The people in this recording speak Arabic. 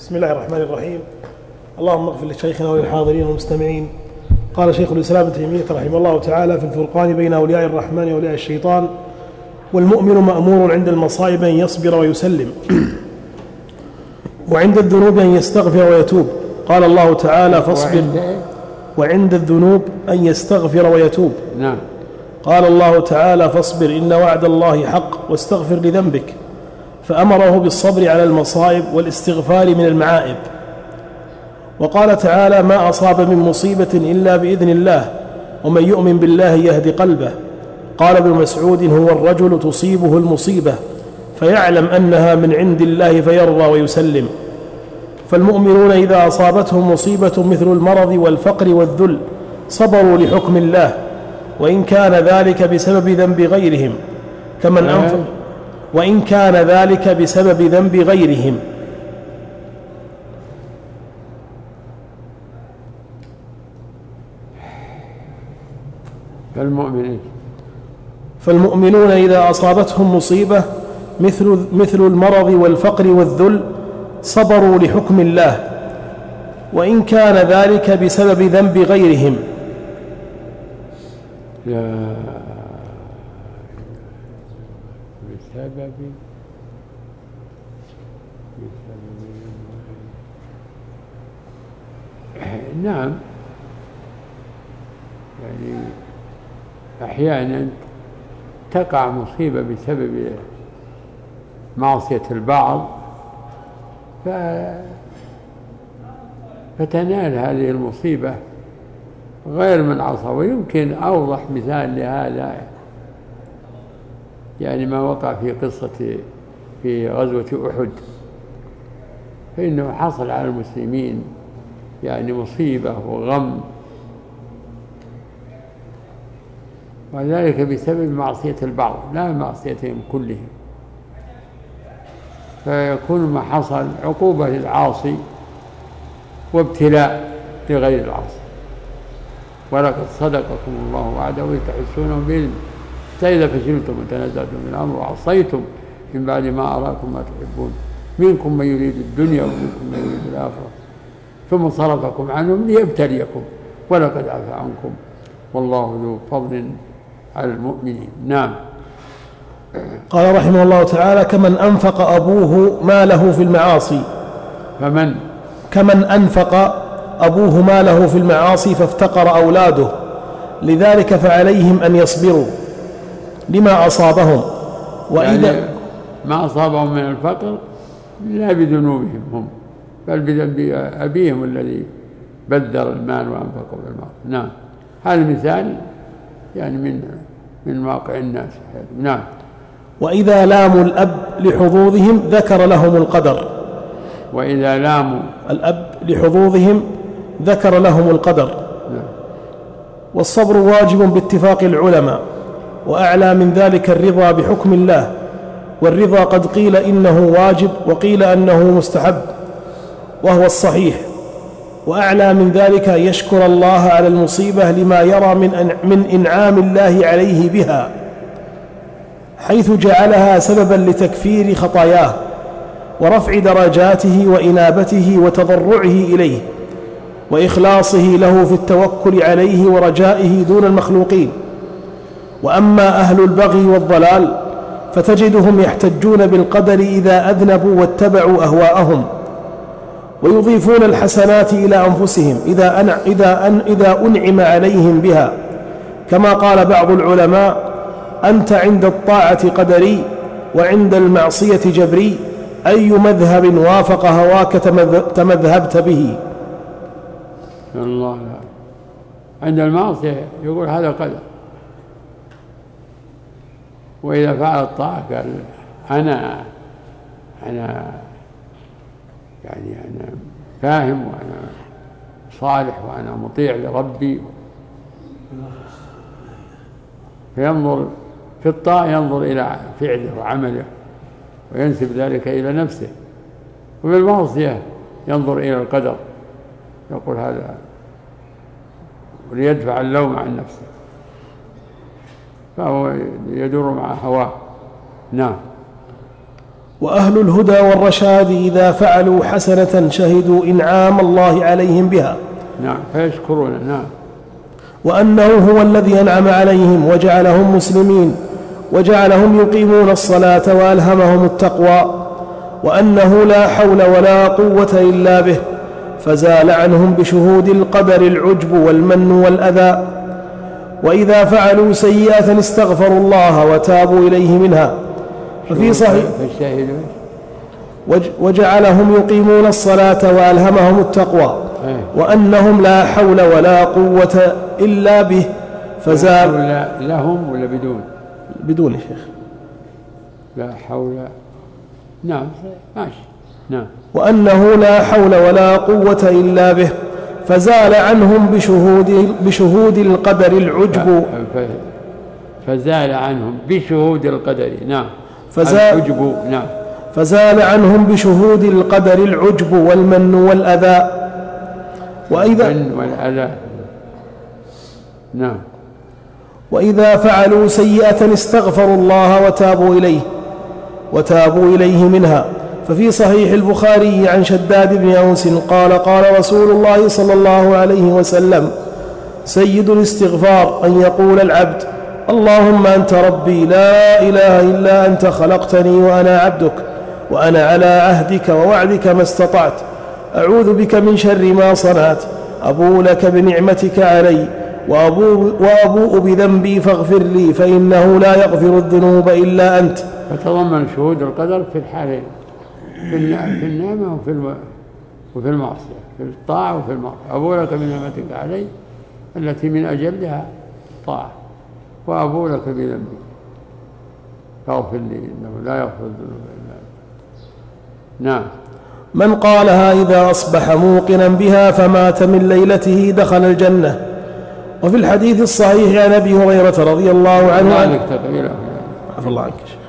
بسم الله الرحمن الرحيم. اللهم اغفر لشيخنا وللحاضرين والمستمعين. قال شيخ الإسلام ابن تيمية رحمه الله تعالى في الفرقان بين أولياء الرحمن وأولياء الشيطان: والمؤمن مأمور عند المصائب أن يصبر ويسلم، وعند الذنوب أن يستغفر ويتوب. قال الله تعالى: فاصبر. وعند الذنوب أن يستغفر ويتوب. نعم. قال الله تعالى: فاصبر إن وعد الله حق واستغفر لذنبك، فأمره بالصبر على المصائب والاستغفار من المعائب. وقال تعالى: ما أصاب من مصيبة إلا بإذن الله ومن يؤمن بالله يهدي قلبه. قال ابن مسعود: هو الرجل تصيبه المصيبة فيعلم أنها من عند الله فيرضى ويسلم. فالمؤمنون إذا أصابتهم مصيبة مثل المرض والفقر والذل صبروا لحكم الله، وإن كان ذلك بسبب ذنب غيرهم كمن أنفق وإن كان ذلك بسبب ذنب غيرهم. فالمؤمنون إذا أصابتهم مصيبة مثل المرض والفقر والذل صبروا لحكم الله، وإن كان ذلك بسبب ذنب غيرهم. نعم، يعني أحيانا تقع مصيبة بسبب معصية البعض فتنال هذه المصيبة غير من عصى. ويمكن أوضح مثال لهذا يعني ما وقع في غزوة أحد، فإنه حصل على المسلمين يعني مصيبة وغم، وذلك بسبب معصية البعض لا معصيتهم كلهم، فيكون ما حصل عقوبة للعاصي وابتلاء لغير العاصي. ولقد صدقكم الله وعده إذ تحسونهم بإذنه حتى إذا فشلتم وتنازعتم في الأمر وعصيتم من بعد ما أراكم ما تحبون منكم من يريد الدنيا ومنكم من يريد الآخرة ثم صرفكم عنهم ليبتليكم ولقد عفا عنكم والله ذو فضل على المؤمنين. نعم. قال رحمه الله تعالى: كمن أنفق أبوه ماله في المعاصي. كمن أنفق أبوه ماله في المعاصي فافتقر أولاده، لذلك فعليهم أن يصبروا لما أصابهم. وإذا يعني ما أصابهم من الفقر لا بذنوبهم هم، بل بذنب أبيهم الذي بذر المال وأنفقه في المال. نعم، هذا مثال يعني من واقع الناس. نعم. وإذا لاموا الأب لحظوظهم ذكر لهم القدر. وإذا لاموا الأب لحظوظهم ذكر لهم القدر. نعم. والصبر واجب باتفاق العلماء، وأعلى من ذلك الرضا بحكم الله، والرضا قد قيل إنه واجب وقيل أنه مستحب وهو الصحيح. وأعلى من ذلك أن يشكر الله على المصيبة لما يرى من إنعام الله عليه بها، حيث جعلها سببا لتكفير خطاياه ورفع درجاته وإنابته وتضرعه إليه وإخلاصه له في التوكل عليه ورجائه دون المخلوقين. وأما أهل البغي والضلال فتجدهم يحتجون بالقدر إذا أذنبوا واتبعوا أهواءهم، ويضيفون الحسنات إلى أنفسهم إذا أنعم عليهم بها، كما قال بعض العلماء: أنت عند الطاعة قدري وعند المعصية جبري، أي مذهب وافق هواك تمذهبت به. الله. عند المعصية يقول هذا قدر، وإذا فعل الطاعة قال أنا فاهم وأنا صالح وأنا مطيع لربي. فينظر في الطاعة ينظر إلى فعله وعمله وينسب ذلك إلى نفسه، وفي المعصية ينظر إلى القدر يقول هذا، وليدفع اللوم عن نفسه، فهو يدور مع هواه. نعم. وأهل الهدى والرشاد إذا فعلوا حسنة شهدوا إنعام الله عليهم بها. نعم، فيشكرون. نعم. وأنه هو الذي أنعم عليهم وجعلهم مسلمين وجعلهم يقيمون الصلاة وألهمهم التقوى، وأنه لا حول ولا قوة إلا به، فزال عنهم بشهود القدر العجب والمن والأذى. وإذا فعلوا سيئة استغفروا الله وتابوا إليه منها. ففي صحيح وجعلهم يقيمون الصلاة وألهمهم التقوى، وأنهم لا حول ولا قوة إلا به، فزال لهم ولا بدون؟ بدون يا شيخ. لا حول. نعم ماشي. نعم. وأنه لا حول ولا قوة إلا به، فزال عنهم بشهود القدر العجب. فزال عنهم بشهود القدر. نعم. العجب. نعم. فزال عنهم بشهود القدر العجب والمن والأذى. نعم. وإذا فعلوا سيئة استغفروا الله وتابوا إليه منها. ففي صحيح البخاري عن شداد بن أوس قال قال رسول الله صلى الله عليه وسلم: سيد الاستغفار أن يقول العبد: اللهم أنت ربي لا إله إلا أنت خلقتني وأنا عبدك وأنا على عهدك ووعدك ما استطعت، أعوذ بك من شر ما صنعت، أبوء لك بنعمتك علي وأبوء بذنبي فاغفر لي فإنه لا يغفر الذنوب إلا أنت. فتضمن شهود القدر في الحالين، في النعمة وفي المعصية، في الطاعة وفي المعصية. أبوء لك بنعمتك علي التي من أجلها طاعة، وأبوء لك بذنبي فاغفر لي إنه لا يغفر الذنوب إلا أنت. نعم. من قالها إذا أصبح موقنا بها فمات من ليلته دخل الجنة. وفي الحديث الصحيح عن أبي هريرة رضي الله عنه ذلك تقبيله. عفى الله عنك.